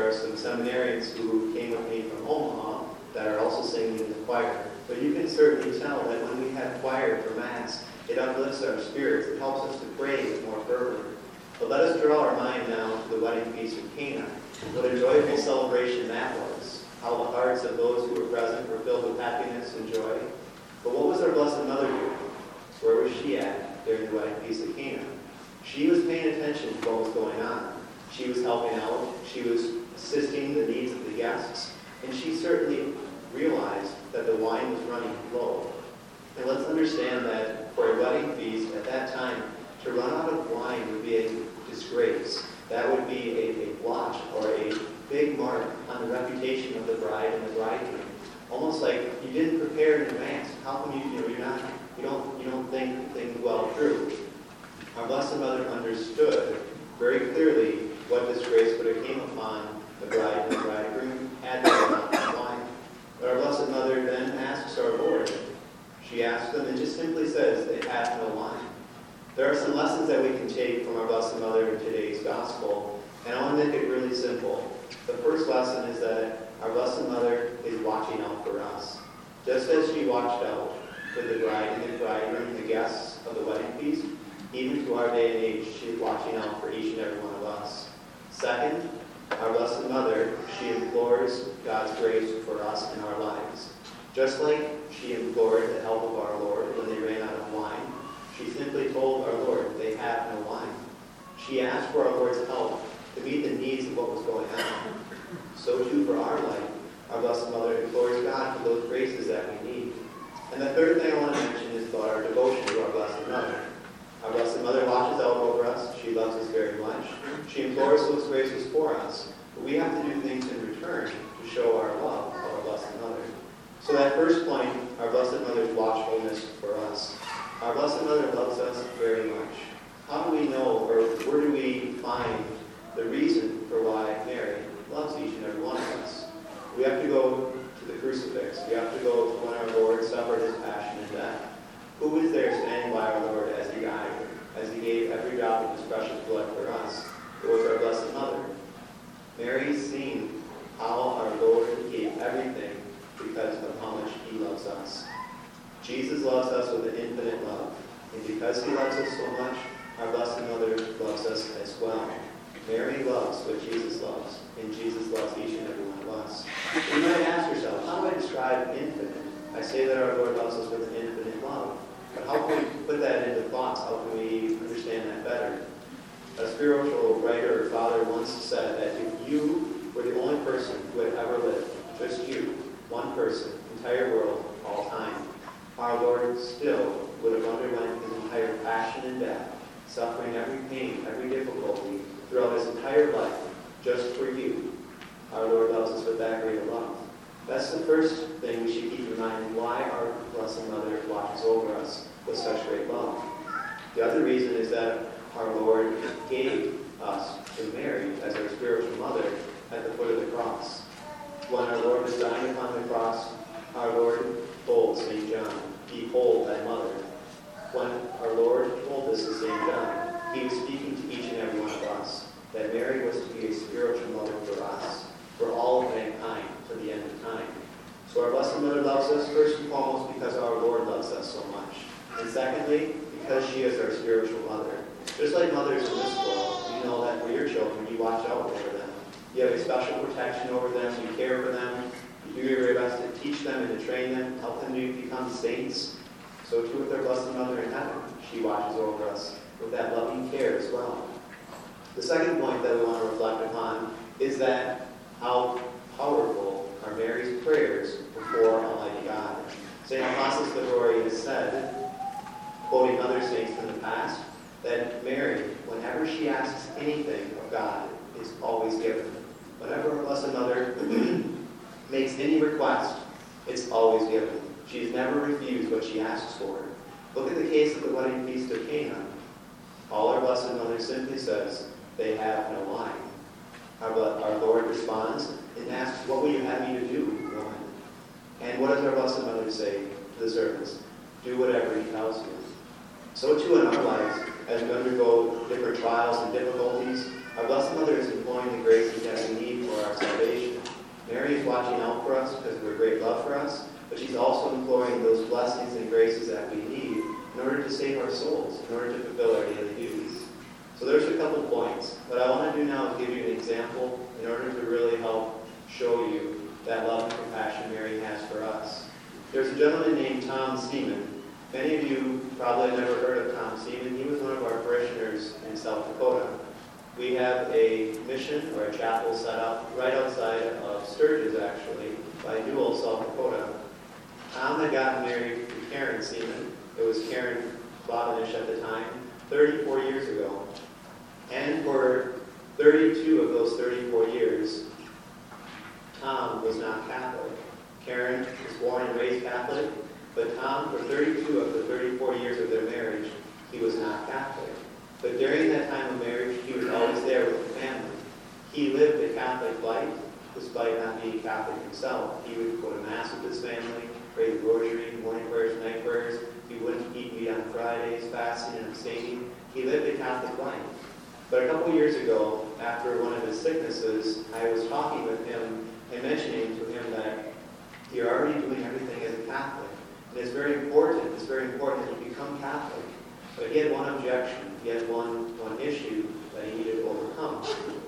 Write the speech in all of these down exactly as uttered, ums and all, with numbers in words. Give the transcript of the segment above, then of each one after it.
there are some seminarians who came with me from Omaha that are also singing in the choir. But you can certainly tell that when we have choir for Mass, it uplifts our spirits. It helps us to pray with more fervor. But let us draw our mind now to the wedding feast of Cana. What a joyful celebration that was. How the hearts of those who were present were filled with happiness and joy. But what was our Blessed Mother doing? Where was she at during the wedding feast of Cana? She was paying attention to what was going on. She was helping out. She was assisting the needs of the guests. And she certainly realized that the wine was running low. And let's understand that for a wedding feast at that time, to run out of wine would be a disgrace. That would be a, a blotch or a big mark on the reputation of the bride and the bridegroom. Almost like you didn't prepare in advance. How come you, you know, you're not, you don't, you don't think things well through? Our Blessed Mother understood very clearly what disgrace would have came upon the bride and the bridegroom had they run out of wine. But our Blessed Mother then asks our Lord. She asks them and just simply says, they have no wine. There are some lessons that we can take from our Blessed Mother in today's Gospel, and I want to make it really simple. The first lesson is that our Blessed Mother is watching out for us. Just as she watched out for the bride and the bridegroom, the guests of the wedding feast, even to our day and age, she is watching out for each and every one of us. Second, our Blessed Mother, she implores God's grace for us in our lives. Just like she implored the help of our Lord when they ran out of wine, she simply told our Lord they have no wine. She asked for our Lord's help to meet the needs of what was going on. So too for our life, our Blessed Mother implores God for those graces that we need. And the third thing I want to mention is about our devotion to our Blessed Mother. Our Blessed Mother watches out over us. She loves us very much. She implores those graces for us. But we have to do things in return to show our love of our Blessed Mother. So that first point, our Blessed Mother's watchfulness for us. Our Blessed Mother loves us very much. How do we know, or where do we find the reason for why Mary loves each and every one of us? We have to go to the crucifix. We have to go to when our Lord suffered his passion and death. Who was there standing by our Lord as he died, as he gave every drop of his precious blood for us? It was our Blessed Mother. Mary's seen how our Lord gave everything because of how much he loves us. Jesus loves us with an infinite love. And because he loves us so much, our Blessed Mother loves us as well. Mary loves what Jesus loves, and Jesus loves each and every one of us. You might ask yourself, how do I describe infinite? I say that our Lord loves us with an infinite love. But how can we put that into thoughts? How can we understand that better? A spiritual writer or father once said that if you were the only person who had ever lived, just you, one person, entire world, all time, our Lord still would have underwent his entire passion and death, suffering every pain, every difficulty throughout his entire life, just for you. Our Lord loves us with that great love. That's the first thing we should keep in mind, why our Blessed Mother watches over us with such great love. The other reason is that our Lord gave us to Mary as our spiritual mother at the foot of the cross. When our Lord was dying upon the cross, our Lord told Saint John, "Behold thy mother." When our Lord told this to Saint John, he was speaking to each and every one of us, that Mary was to be a spiritual mother for us, for all of mankind, to the end of time. So our Blessed Mother loves us first and foremost because our Lord loves us so much. And secondly, because she is our spiritual mother. Just like mothers in this world, you know that for your children, you watch out over them. You have a special protection over them, you care for them, you do your very best to teach them and to train them, help them to become saints. So too with our Blessed Mother in heaven, she watches over us with that loving care as well. The second point that we want to reflect upon is that how powerful are Mary's prayers before Almighty God. Saint Alphonsus Liguori has said, quoting other saints in the past, that Mary, whenever she asks anything of God, is always given. Whenever our Blessed Mother makes any request, it's always given. She's never refused what she asks for. Look at the case of the wedding feast of Cana. All our Blessed Mother simply says, they have no wine. Our, our Lord responds and asks, what will you have me to do, woman? And what does our Blessed Mother say to the servants? Do whatever he tells you. So too in our lives, as we undergo different trials and difficulties, our Blessed Mother is employing the graces that we need for our but she's also imploring those blessings and graces that we need in order to save our souls, in order to fulfill our daily duties. So there's a couple points. What I want to do now is give you an example in order to really help show you that love and compassion Mary has for us. There's a gentleman named Tom Seaman. Many of you probably have never heard of Tom Seaman. He was one of our parishioners in South Dakota. We have a mission or a chapel set up right outside of Sturgis, actually, by Newell, South Dakota. Tom had gotten married to Karen Seaman. It was Karen Clavinish at the time, thirty-four years ago. And for thirty-two of those thirty-four years, Tom was not Catholic. Karen was born and raised Catholic, but Tom, for thirty-two of the thirty-four years of their marriage, he was not Catholic. But during that time of marriage, he was always there with the family. He lived a Catholic life, despite not being Catholic himself. He would go to Mass with his family, pray the rosary, morning prayers, night prayers. He wouldn't eat meat on Fridays, fasting and abstaining. He lived a Catholic life. But a couple years ago, after one of his sicknesses, I was talking with him and mentioning to him that you're already doing everything as a Catholic. And it's very important, it's very important that you become Catholic. But he had one objection, he had one, one issue that he needed to overcome.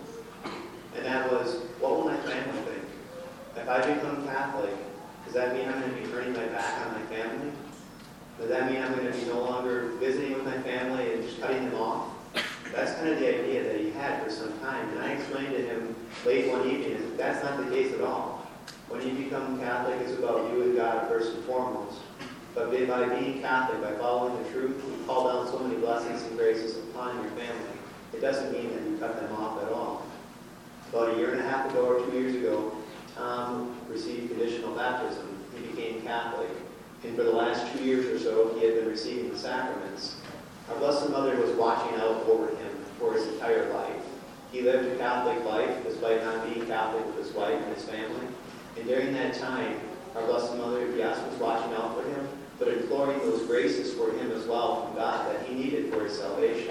And that was, what will my family think? If I become Catholic, does that mean I'm going to be turning my back on my family? Does that mean I'm going to be no longer visiting with my family and just cutting them off? That's kind of the idea that he had for some time. And I explained to him late one evening that that's not the case at all. When you become Catholic, it's about you and God first and foremost. But by being Catholic, by following the truth, you call down so many blessings and graces upon your family. It doesn't mean that you cut them off at all. About a year and a half ago or two years ago, Tom received conditional baptism. He became Catholic. And for the last two years or so, he had been receiving the sacraments. Our Blessed Mother was watching out over him for his entire life. He lived a Catholic life despite not being Catholic with his wife and his family. And during that time, our Blessed Mother, yes, was watching out for him, but imploring those graces for him as well from God that he needed for his salvation.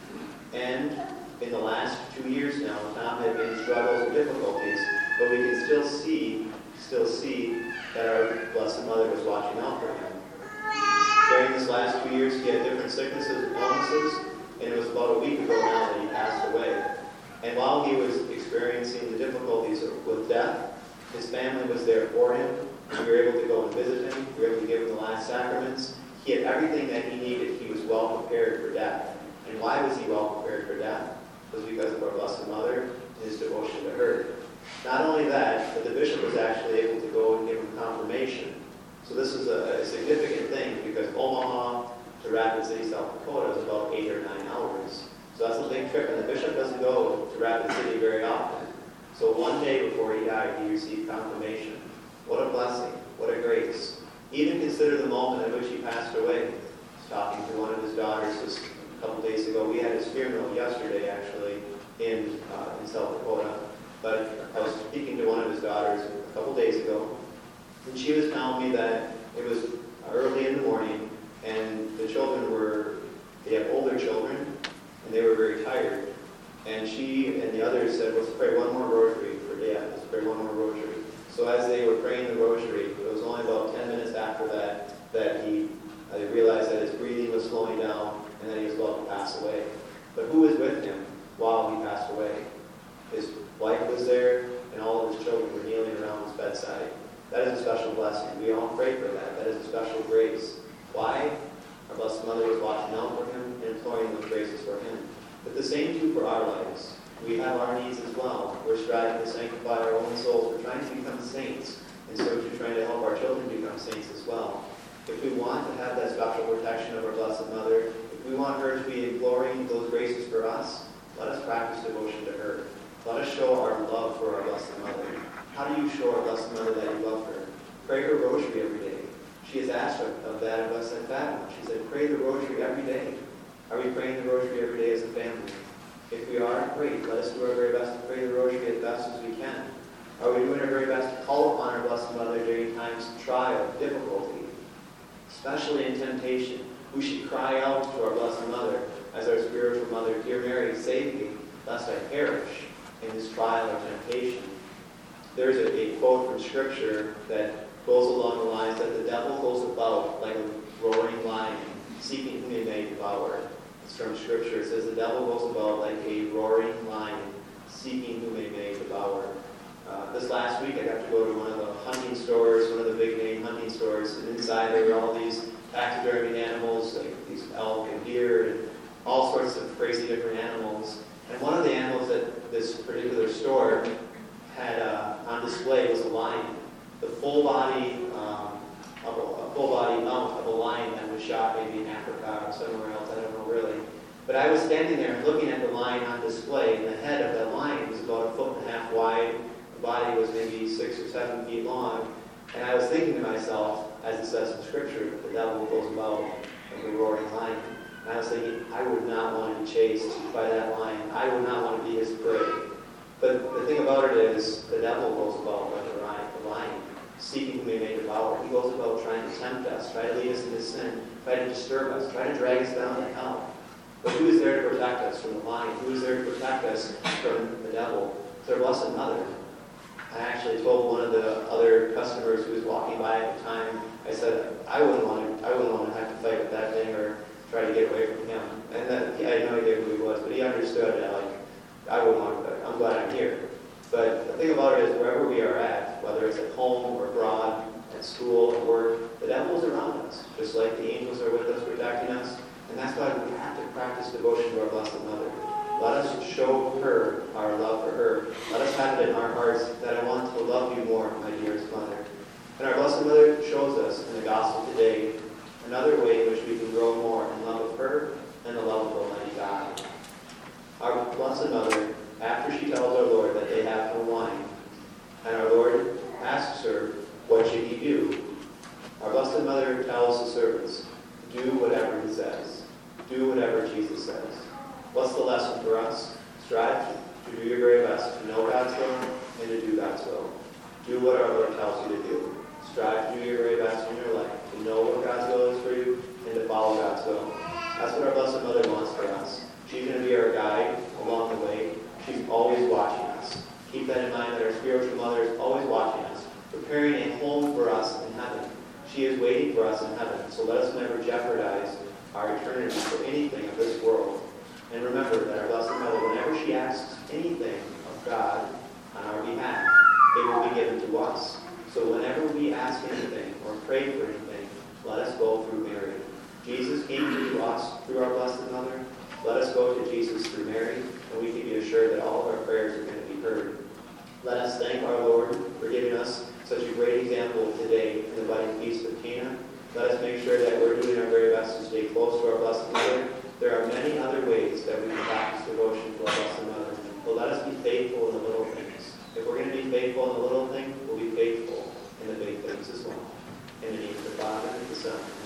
And in the last two years now, Tom had been in struggles and difficulties, but we can still see, still see that our Blessed Mother was watching out for him. During this last two years, he had different sicknesses and illnesses, and it was about a week ago now that he passed away. And while he was experiencing the difficulties with death, his family was there for him. We were able to go and visit him. We were able to give him the last sacraments. He had everything that he needed. He was well prepared for death. And why was he well prepared for death? It was because of our Blessed Mother and his devotion to her. Not only that, but the bishop was actually able to go and give him confirmation. So this is a, a significant thing because Omaha to Rapid City, South Dakota is about eight or nine hours. So that's a big trip, and the bishop doesn't go to Rapid City very often. So one day before he died, he received confirmation. What a blessing. What a grace. Even consider the moment at which he passed away. I was talking to one of his daughters just a couple days ago. We had his funeral yesterday, actually, in, uh, in South Dakota. But I was speaking to one of his daughters a couple days ago, and she was telling me that it was early in the morning, and the children were, they have older children, and they were very tired. And she and the others said, let's pray one more rosary for Dad. Let's pray one more rosary. So as they were praying the rosary, it was only about ten minutes after that that he uh, realized that his breathing was slowing down and that he was about to pass away. But who was with him while he passed away? His wife was there, and all of his children were kneeling around his bedside. That is a special blessing. We all pray for that. That is a special grace. Why? Our Blessed Mother was watching out for him and imploring those graces for him. But the same too for our lives. We have our needs as well. We're striving to sanctify our own souls. We're trying to become saints. And so we're trying to help our children become saints as well. If we want to have that special protection of our Blessed Mother, if we want her to be imploring those graces for us, let us practice devotion to her. Let us show our love for our Blessed Mother. How do you show our Blessed Mother that you love her? Pray her rosary every day. She has asked of that of us at Fatima. She said, pray the rosary every day. Are we praying the rosary every day as a family? If we are, great. Let us do our very best to pray the rosary as best as we can. Are we doing our very best to call upon our Blessed Mother during times of trial, difficulty, especially in temptation? We should cry out to our Blessed Mother as our spiritual mother, Dear Mary, save me, lest I perish in this trial or temptation. There's a, a quote from Scripture that goes along the lines that the devil goes about like a roaring lion, seeking whom he may devour. It's from Scripture. It says the devil goes about like a roaring lion, seeking whom he may devour. Uh, this last week I got to go to one of the hunting stores, one of the big name hunting stores, and inside there were all these taxidermy animals, like these elk and deer and all sorts of crazy different animals. And one of the animals at this particular store had uh, on display was a lion. The full body, um, of a, a full body mount of a lion that was shot maybe in Africa or somewhere else, I don't know really. But I was standing there looking at the lion on display, and the head of that lion was about a foot and a half wide. The body was maybe six or seven feet long. And I was thinking to myself, as it says in Scripture, that the devil goes about like a roaring lion. And I was thinking, I would not want to be chased by that lion. I would not want to be his prey. But the thing about it is, the devil goes about like a lion, the lion, seeking whom he may devour. He goes about trying to tempt us, try to lead us into sin, try to disturb us, try to drag us down to hell. But who is there to protect us from the lion? Who is there to protect us from the devil? It's our blessed mother. I actually told one of the other customers who was walking by at the time, I said, I wouldn't want to, I wouldn't want to have to fight with that thing or try to get away from him. And then, yeah, I had no idea who he was, but he understood that, like, I wouldn't want to, I'm glad I'm here. But the thing about it is, wherever we are at, whether it's at home or abroad, at school, at work, the devil is around us, just like the angels are with us, protecting us. And that's why we have to practice devotion to our Blessed Mother. Let us show her our love for her. Let us have it in our hearts that I want to love you more, my dearest Mother. And our Blessed Mother shows us in the Gospel today another way in which we can grow more in love of her and the love of Almighty God. Our Blessed Mother, after she tells our Lord that they have no wine, and our Lord asks her, what should he do? Our Blessed Mother tells the servants, do whatever he says. Do whatever Jesus says. What's the lesson for us? Strive to do your very best to know God's will and to do God's will. Do what our Lord tells you to do. Strive to do your very best in your life, to know what God's will is for you and to follow God's will. That's what our Blessed Mother wants for us. She's going to be our guide along the way. She's always watching us. Keep that in mind, that our spiritual mother is always watching us, preparing a home for us in heaven. She is waiting for us in heaven. So let us never jeopardize our eternity for anything of this world. And remember that our Blessed Mother, whenever she asks anything of God on our behalf, it will be given to us. So whenever we ask anything or pray for anything, let us go through Mary. Jesus came to us through our Blessed Mother. Let us go to Jesus through Mary, and we can be assured that all of our prayers are going to be heard. Let us thank our Lord for giving us such a great example today in the wedding feast of Cana. Let us make sure that we're doing our very best to stay close to our Blessed Mother. There are many other ways that we can practice devotion to our Blessed Mother, but let us be faithful in the little things. If we're going to be faithful in the little things, we'll be faithful in the big things as well. In the name of the Father, and the Son,